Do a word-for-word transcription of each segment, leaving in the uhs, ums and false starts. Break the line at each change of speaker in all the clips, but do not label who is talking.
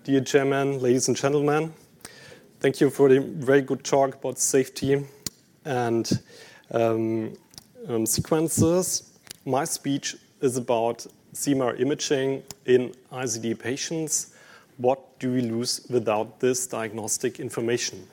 dear Chairman, ladies and gentlemen. Thank you for the very good talk about safety and um, um, sequences. My speech is about C M R imaging in I C D patients. What do we lose without this diagnostic information?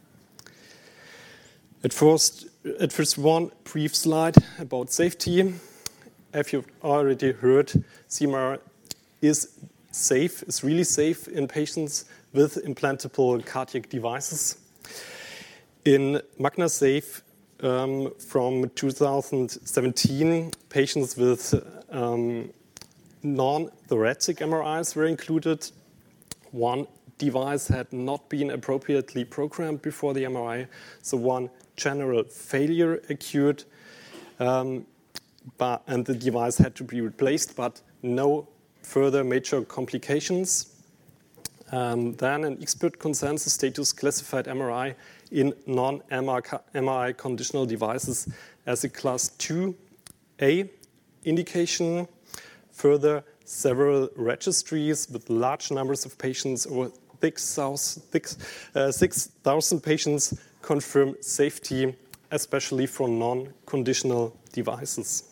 At first, at first one brief slide about safety. As you've already heard, C M R is safe, is really safe in patients with implantable cardiac devices. In MagnaSafe um, from two thousand seventeen, patients with um, non-thoracic M R Is were included. One device had not been appropriately programmed before the M R I, so one general failure occurred, um, but, and the device had to be replaced, but no further major complications. Um, then an expert consensus status classified M R I in non-M R I conditional devices as a class two A indication. Further, several registries with large numbers of patients, over six thousand patients, confirm safety, especially for non-conditional devices.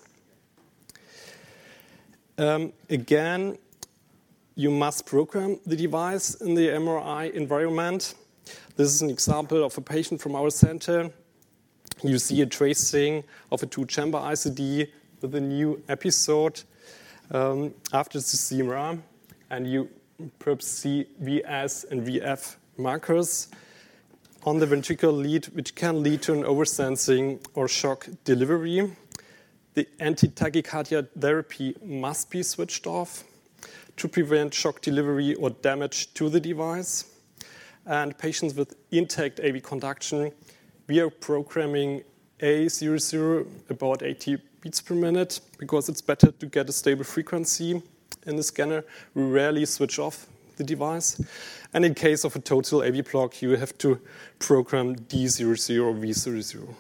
Um, again, you must program the device in the M R I environment. This is an example of a patient from our center. You see a tracing of a two-chamber I C D with a new episode um, after the C M R, and you perhaps see V S and V F markers on the ventricular lead, which can lead to an oversensing or shock delivery. The anti-tachycardia therapy must be switched off to prevent shock delivery or damage to the device. And patients with intact A V conduction, we are programming A zero zero about eighty beats per minute because it's better to get a stable frequency in the scanner. We rarely switch off the device. And in case of a total A V block, you have to program D zero zero or V zero zero.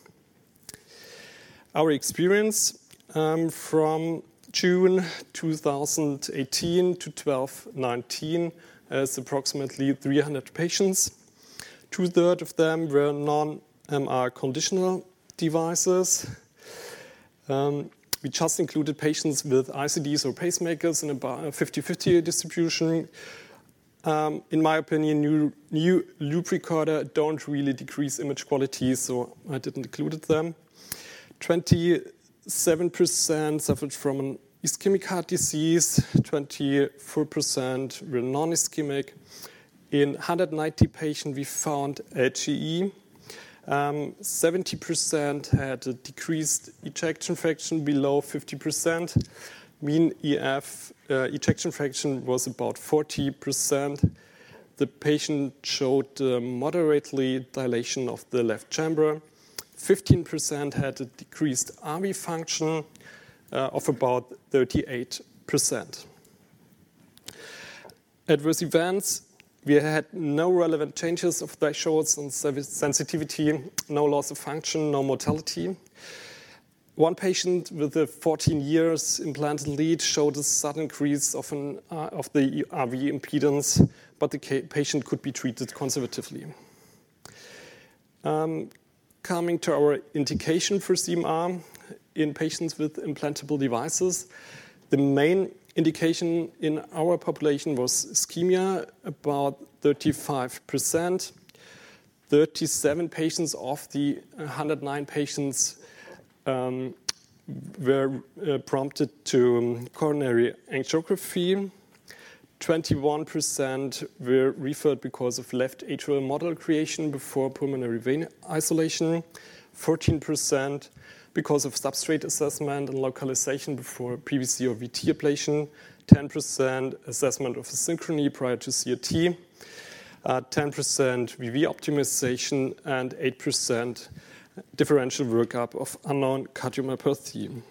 Our experience um, from June two thousand eighteen to twelve nineteen is approximately three hundred patients. Two-thirds of them were non-M R conditional devices. Um, we just included patients with I C Ds or pacemakers in about fifty fifty distribution. Um, in my opinion, new, new loop recorder don't really decrease image quality, so I didn't include them. twenty-seven percent suffered from an ischemic heart disease, twenty-four percent were non-ischemic. In one hundred ninety patients, we found H E E. Um, seventy percent had a decreased ejection fraction below fifty percent. Mean E F uh, ejection fraction was about forty percent. The patient showed uh, moderately dilation of the left chamber. fifteen percent had a decreased R V function uh, of about thirty-eight percent. Adverse events, we had no relevant changes of thresholds and sensitivity, no loss of function, no mortality. One patient with a fourteen years implanted lead showed a sudden increase of, an, uh, of the R V impedance, but the patient could be treated conservatively. Um, Coming to our indication for C M R in patients with implantable devices, the main indication in our population was ischemia, about thirty-five percent. thirty-seven patients of the one hundred nine patients um, were uh, prompted to um, coronary angiography. twenty-one percent were referred because of left atrial model creation before pulmonary vein isolation, fourteen percent because of substrate assessment and localization before P V C or V T ablation, ten percent assessment of asynchrony prior to C R T, uh, ten percent V V optimization, and eight percent differential workup of unknown cardiomyopathy.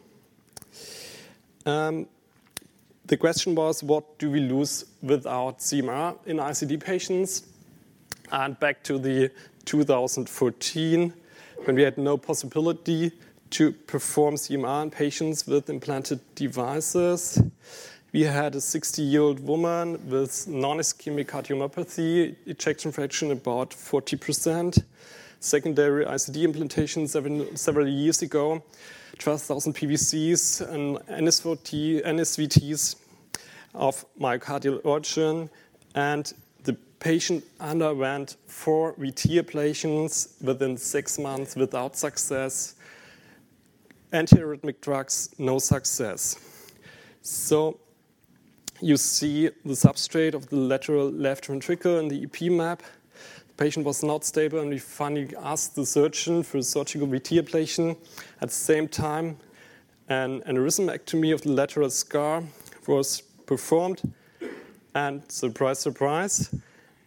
Um, The question was, what do we lose without C M R in I C D patients? And back to the two thousand fourteen, when we had no possibility to perform C M R in patients with implanted devices, we had a sixty-year-old woman with non-ischemic cardiomyopathy, ejection fraction about forty percent, secondary I C D implantation seven, several years ago, twelve thousand P V Cs and N S V Ts of myocardial origin, and the patient underwent four V T ablations within six months without success. Antiarrhythmic drugs, no success. So you see the substrate of the lateral left ventricle in the E P map. The patient was not stable, and we finally asked the surgeon for a surgical V T ablation. At the same time, an aneurysmectomy of the lateral scar was performed, and surprise, surprise,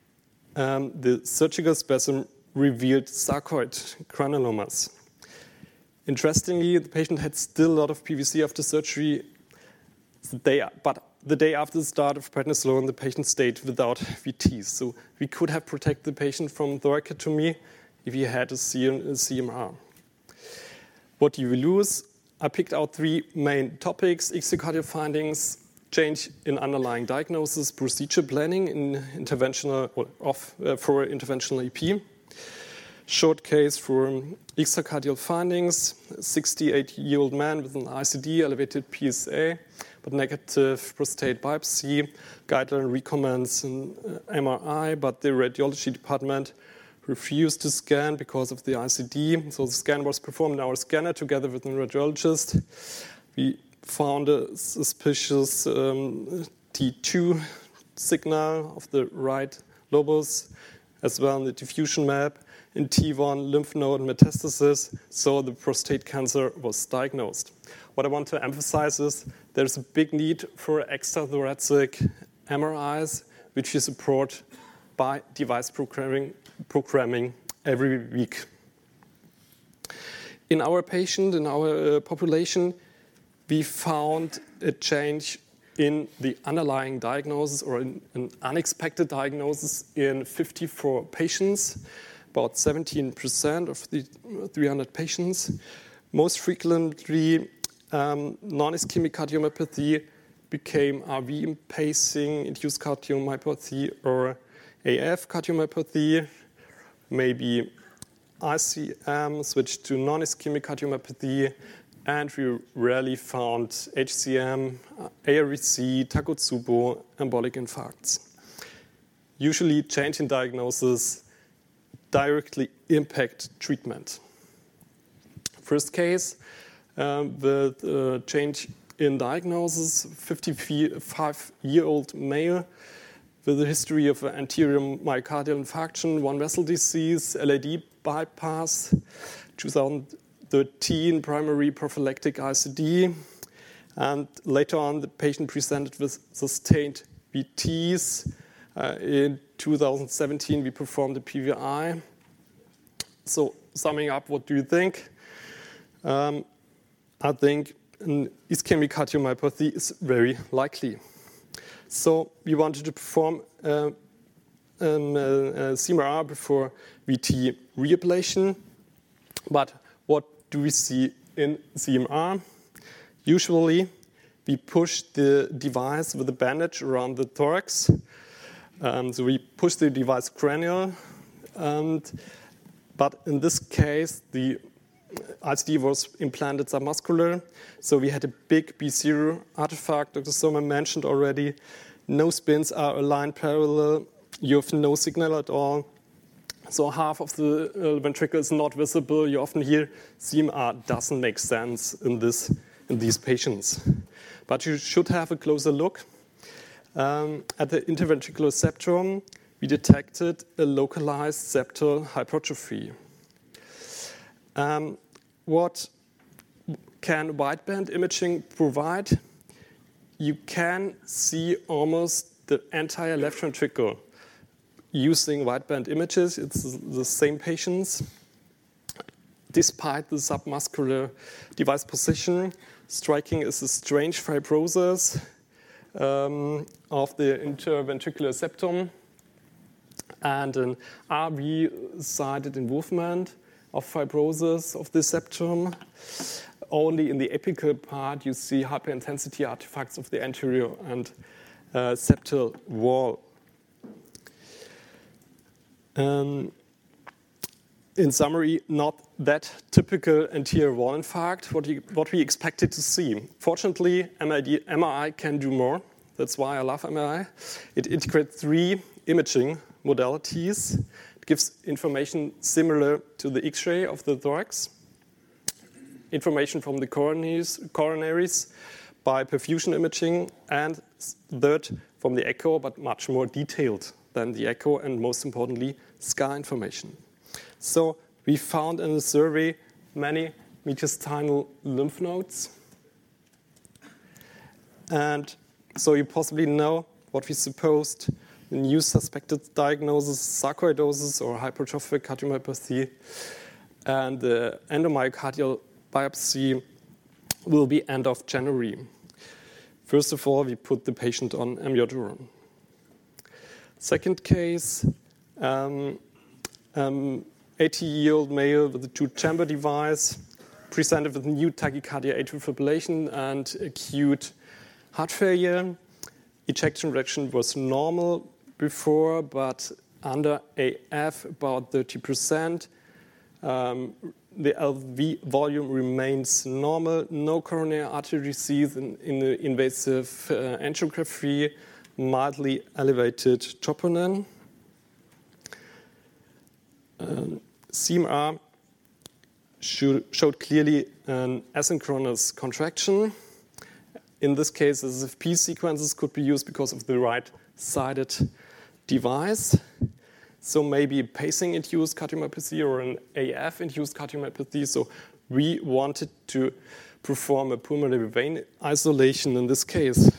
um, the surgical specimen revealed sarcoid granulomas. Interestingly, the patient had still a lot of P V C after surgery, the day, but the day after the start of prednisolone, the patient stayed without V Ts. So we could have protected the patient from thoracotomy if he had a C M R. What do you lose? I picked out three main topics: extracardial findings, change in underlying diagnosis, procedure planning in interventional or off, uh, for interventional E P. Short case for extracardial findings: sixty-eight-year-old man with an I C D, elevated P S A, but negative prostate biopsy. Guideline recommends an M R I, but the radiology department refused to scan because of the I C D. So the scan was performed in our scanner together with a radiologist. We found a suspicious um, T two signal of the right lobus, as well in the diffusion map, in T one lymph node metastasis, so the prostate cancer was diagnosed. What I want to emphasize is there's a big need for extrathoracic M R Is, which we support by device programming, programming every week. In our patient, in our uh, population, we found a change in the underlying diagnosis, or in an unexpected diagnosis, in fifty-four patients, about seventeen percent of the three hundred patients. Most frequently, um, non-ischemic cardiomyopathy became R V pacing, induced cardiomyopathy, or A F cardiomyopathy, maybe I C M switched to non-ischemic cardiomyopathy, and we rarely found H C M, A R V C, Takotsubo, embolic infarcts. Usually, change in diagnosis directly impact treatment. First case, uh, with uh, change in diagnosis, fifty-five-year-old male with a history of anterior myocardial infarction, one vessel disease, L A D bypass, two thousand thirteen primary prophylactic I C D, and later on the patient presented with sustained V Ts. Uh, in two thousand seventeen, we performed a P V I. So, summing up, what do you think? Um, I think an ischemic cardiomyopathy is very likely. So, we wanted to perform uh, um, uh, C M R before V T reablation. But what do we see in C M R? Usually, we push the device with a bandage around the thorax. Um, so we push the device cranial, and, but in this case, the I C D was implanted submuscular, so we had a big B zero artifact. Doctor Sommer mentioned already, no spins are aligned parallel, you have no signal at all, so half of the uh, ventricle is not visible. You often hear C M R doesn't make sense in, this, in these patients. But you should have a closer look. Um, at the interventricular septum, we detected a localized septal hypertrophy. Um, what can wideband imaging provide? You can see almost the entire left ventricle using wideband images. It's the same patients. Despite the submuscular device position, striking is a strange fibrosis Um, of the interventricular septum and an R V-sided involvement of fibrosis of the septum. only in the apical part you see hyperintensity artifacts of the anterior and uh, septal wall. Um, in summary, not that typical anterior wall infarct, what, you, what we expected to see. Fortunately, M R I can do more. That's why I love M R I. It integrates three imaging modalities. It gives information similar to the X-ray of the thorax, information from the coronaries, coronaries by perfusion imaging, and third, from the echo, but much more detailed than the echo, and most importantly, scar information. So we found in the survey many mediastinal lymph nodes. And so you possibly know what we supposed, the new suspected diagnosis, sarcoidosis or hypertrophic cardiomyopathy, and the endomyocardial biopsy will be end of January. First of all, we put the patient on amiodarone. Second case, um, um, eighty-year-old male with a two-chamber device, presented with new tachycardia atrial fibrillation and acute heart failure. Ejection fraction was normal before, but under A F, about thirty percent. Um, the L V volume remains normal, no coronary artery disease in, in the invasive uh, angiography, mildly elevated troponin. Um, C M R showed, showed clearly an asynchronous contraction. In this case, the S F P sequences could be used because of the right-sided device. So maybe pacing-induced cardiomyopathy or an A F-induced cardiomyopathy. So we wanted to perform a pulmonary vein isolation in this case,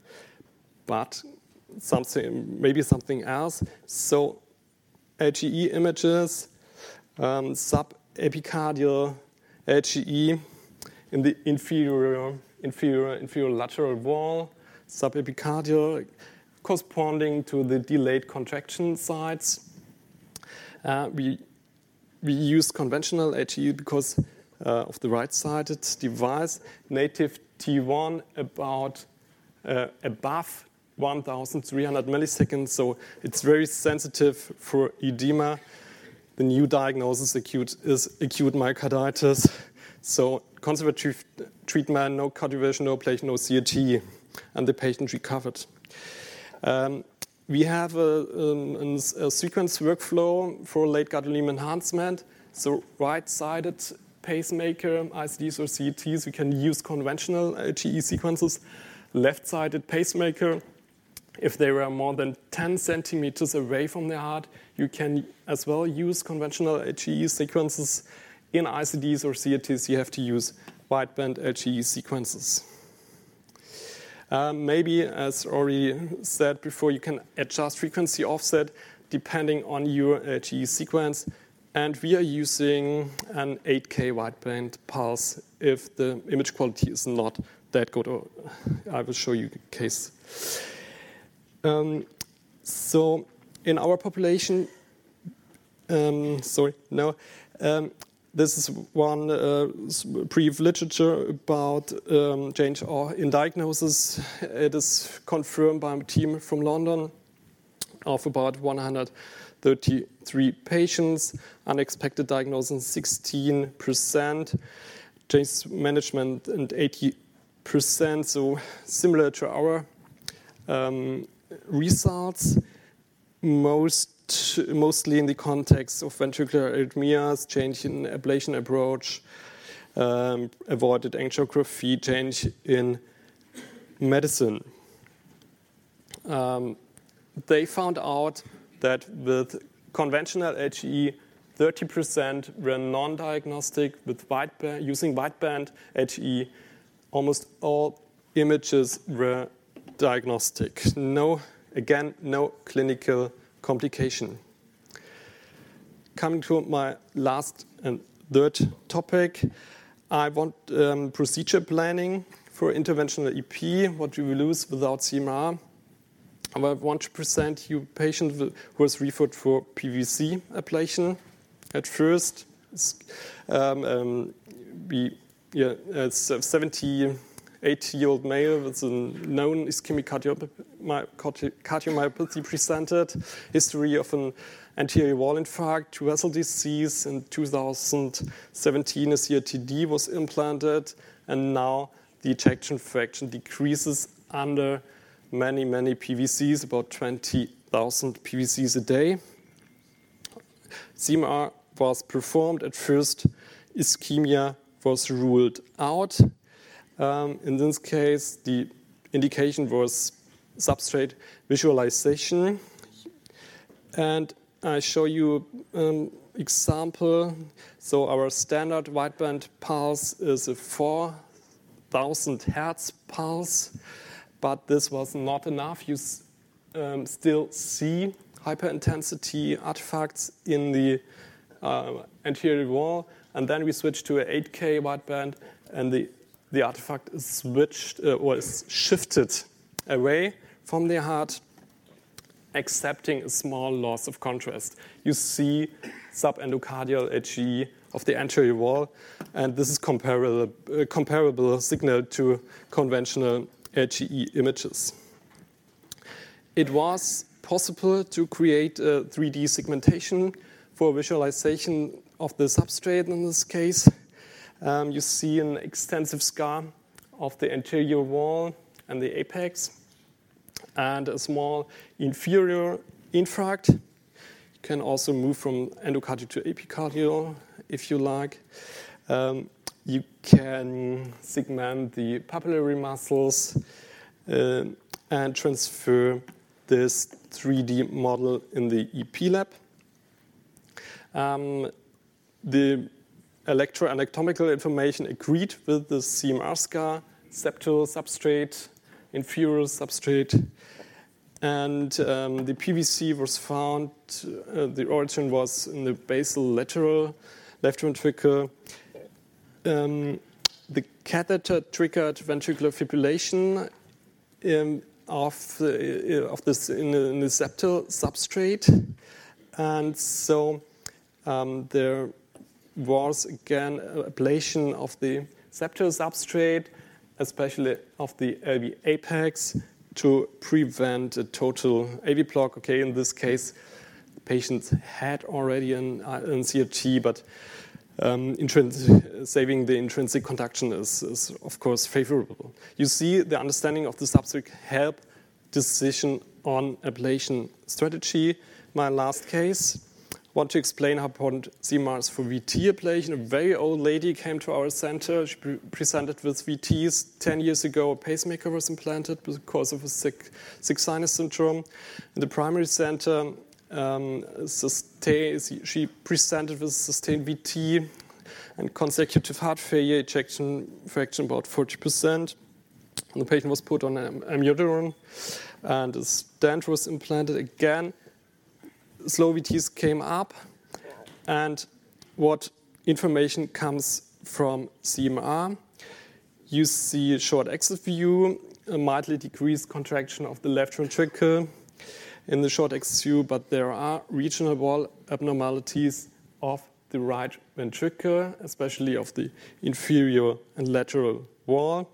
but something, maybe something else. So H E E images, um, subepicardial H E E in the inferior, inferior, inferior lateral wall, subepicardial, corresponding to the delayed contraction sites. Uh, we we use conventional H E E because uh, of the right-sided device. Native T one about uh, above one thousand three hundred milliseconds, so it's very sensitive for edema. The new diagnosis acute is acute myocarditis. So conservative treatment, no cardiovascular, no ablation, no C A T, and the patient recovered. Um, we have a, um, a sequence workflow for late gadolinium enhancement. So right-sided pacemaker, I C Ds or C A Ts, we can use conventional H E E sequences. Left-sided pacemaker, if they were more than ten centimeters away from the heart, you can as well use conventional H E E sequences. In I C Ds or C A Ts, you have to use wideband H E E sequences. Um, maybe, as already said before, you can adjust frequency offset depending on your H E E sequence. And we are using an eight K wideband pulse if the image quality is not that good. Or I will show you a case. Um, so in our population, um, sorry, no, um, this is one uh, brief literature about um, change in diagnosis. It is confirmed by a team from London of about one hundred thirty-three patients. Unexpected diagnosis sixteen percent, change management and eighty percent. So similar to our um, results, most mostly in the context of ventricular arrhythmias, change in ablation approach, um, avoided angiography, change in medicine. Um, they found out that with conventional H E E, thirty percent were non-diagnostic. With wideband, using wideband H E E, almost all images were diagnostic. No, again, no clinical complication. Coming to my last and third topic, I want um, procedure planning for interventional E P, what we will lose without C M R. I want to present you a patient who was referred for P V C ablation. At first, um, um, we yeah, it's a seventy-eight-year-old male with a known ischemic cardiomyopathy, cardiomyopathy presented, history of an anterior wall infarct, two-vessel disease. In two thousand seventeen, a C R T D was implanted, and now the ejection fraction decreases under many, many P V Cs, about twenty thousand P V Cs a day. C M R was performed. At first, ischemia was ruled out. Um, in this case, the indication was substrate visualization. And I show you an example. So our standard wideband pulse is a four thousand hertz pulse, but this was not enough. You um, still see hyperintensity artifacts in the uh, anterior wall, and then we switch to an eight K wideband, and the, the artifact is switched uh, or is shifted away from the heart, accepting a small loss of contrast. You see subendocardial H E of the anterior wall, and this is comparable, uh, comparable signal to conventional H E E images. It was possible to create a three D segmentation for visualization of the substrate in this case. Um, you see an extensive scar of the anterior wall and the apex, and a small inferior infarct. You can also move from endocardial to epicardial if you like. Um, you can segment the papillary muscles uh, and transfer this three D model in the E P lab. Um, the electroanatomical information agreed with the C M R scar, septal substrate, inferior substrate, and um, the P V C was found, uh, the origin was in the basal lateral left ventricle. Um, the catheter triggered ventricular fibrillation um, of, the, uh, of this in the, in the septal substrate, and so um, there was again ablation of the septal substrate, especially of the L V apex, to prevent a total A V block. Okay, in this case, the patients had already an, an C R T, but um, intrins- saving the intrinsic conduction is, is, of course, favorable. You see, the understanding of the substrate help decision on ablation strategy. My last case. I want to explain how important C M R is for V T ablation. A very old lady came to our center. She pre- presented with V Ts. Ten years ago, a pacemaker was implanted because of a sick, sick sinus syndrome. In the primary center, um, sustain, she presented with sustained V T and consecutive heart failure, ejection fraction about forty percent. And the patient was put on an amiodarone, and a stent was implanted again. Slow V Ts came up, and what information comes from C M R? You see a short axis view, a mildly decreased contraction of the left ventricle in the short axis view, but there are regional wall abnormalities of the right ventricle, especially of the inferior and lateral wall.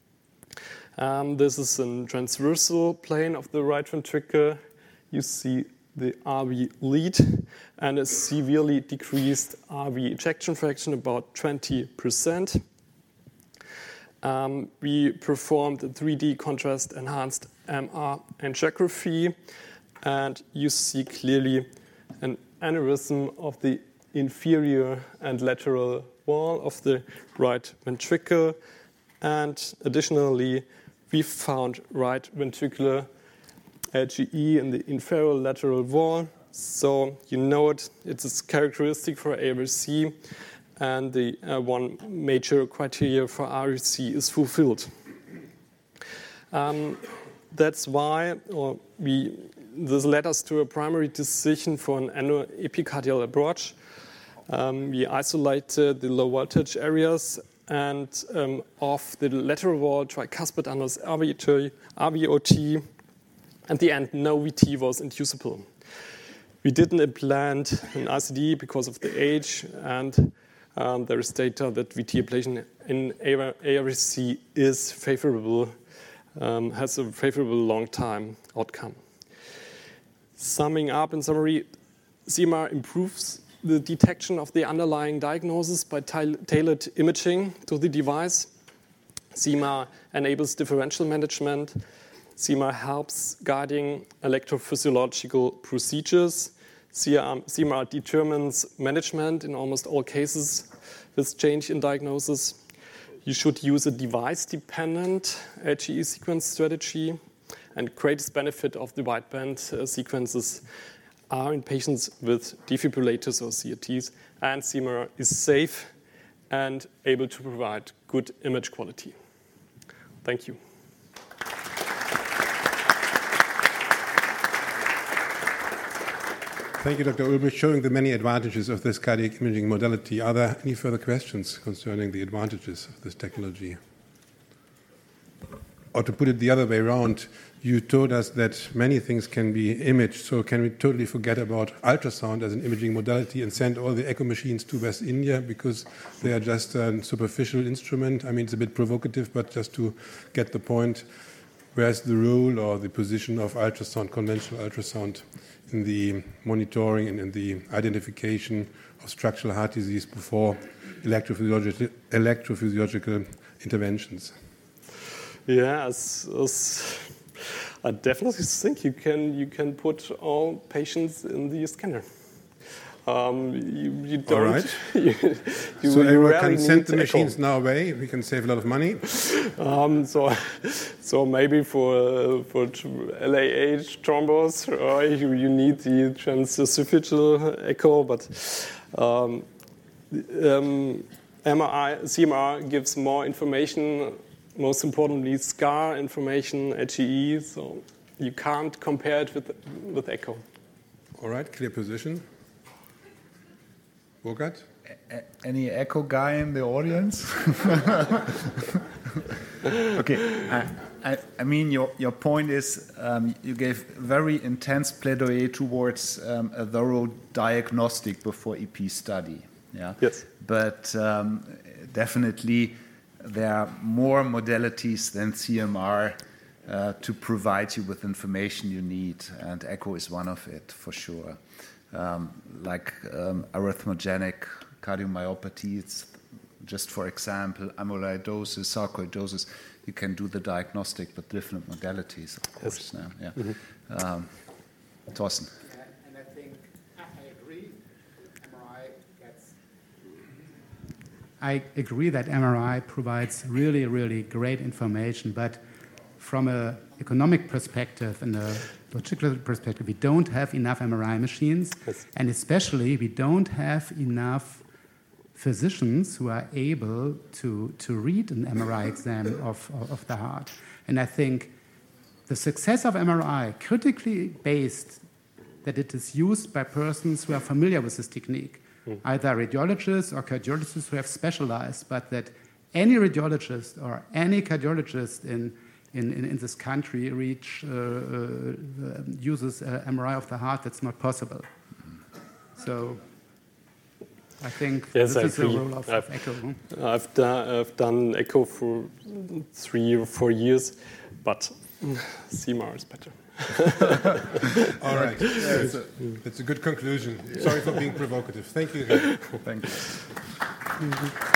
Um, this is a transversal plane of the right ventricle. You see the R V lead and a severely decreased R V ejection fraction, about twenty percent. Um, we performed a three D contrast enhanced M R angiography, and you see clearly an aneurysm of the inferior and lateral wall of the right ventricle, and additionally we found right ventricular L G E in the inferior lateral wall. So you know it, it's characteristic for A R C, and the uh, one major criteria for R R C is fulfilled. Um, that's why or we, this led us to a primary decision for an epicardial approach. Um, we isolated the low voltage areas and um, of the lateral wall, tricuspid annulus R V O T. At the end, no V T was inducible. We didn't implant an I C D because of the age, and Um, there is data that V T ablation in A R C is favorable, um, has a favorable long-time outcome. Summing up in summary, C M R improves the detection of the underlying diagnosis by tailored imaging to the device. C M R enables differential management. C M R helps guiding electrophysiological procedures. C M R determines management in almost all cases with change in diagnosis. You should use a device-dependent H E E sequence strategy. And greatest benefit of the wideband uh, sequences are in patients with defibrillators or C R Ts. And C M R is safe and able to provide good image quality. Thank you.
Thank you, Doctor Ulbrich, showing the many advantages of this cardiac imaging modality. Are there any further questions concerning the advantages of this technology? Or to put it the other way around, you told us that many things can be imaged, so can we totally forget about ultrasound as an imaging modality and send all the echo machines to West India because they are just a superficial instrument? I mean, it's a bit provocative, but just to get the point, where's the role or the position of ultrasound, conventional ultrasound, in the monitoring and in the identification of structural heart disease before electrophysiological, electrophysiological interventions?
Yeah, as, as I definitely think you can you can put all patients in the scanner. Um, you, you don't.
All right.
you, you
so everyone can send the
echo.
machines now away. We can save a lot of money.
Um, so, so maybe for uh, for L A H thrombos, uh, you, you need the transesophageal echo, but um, um, M R I, C M R gives more information. Most importantly, scar information, H E E. So you can't compare it with with echo.
All right, clear position. Burkhard?
A- any echo guy in the audience? Okay, I, I, I mean, your, your point is um, you gave very intense plaidoyer towards um, a thorough diagnostic before E P study. Yeah.
Yes.
But um, definitely there are more modalities than C M R uh, to provide you with information you need, and echo is one of it for sure. Um, like um, arrhythmogenic cardiomyopathy, it's just for example, amyloidosis, sarcoidosis, you can do the diagnostic with different modalities, of course.
Yes.
Now, yeah.
Mm-hmm.
um, Thorsten.
And, and I think I, I agree. M R I gets. I agree that M R I provides really, really great information, but from an economic perspective and a logical perspective, we don't have enough M R I machines,
Yes.
and especially we don't have enough physicians who are able to, to read an M R I exam of, of the heart. And I think the success of M R I, critically based that it is used by persons who are familiar with this technique, mm. either radiologists or cardiologists who have specialized, but that any radiologist or any cardiologist in In, in, in this country reach uh, uh, uses uh, M R I of the heart, that's not possible. So I think
yes,
this
I
is the
agree.
role of,
I've,
of echo. Huh?
I've, done, I've done echo for three or four years, but C M R is better.
All right, yeah, that's, a, that's a good conclusion. Sorry for being provocative. Thank you.
Thank you.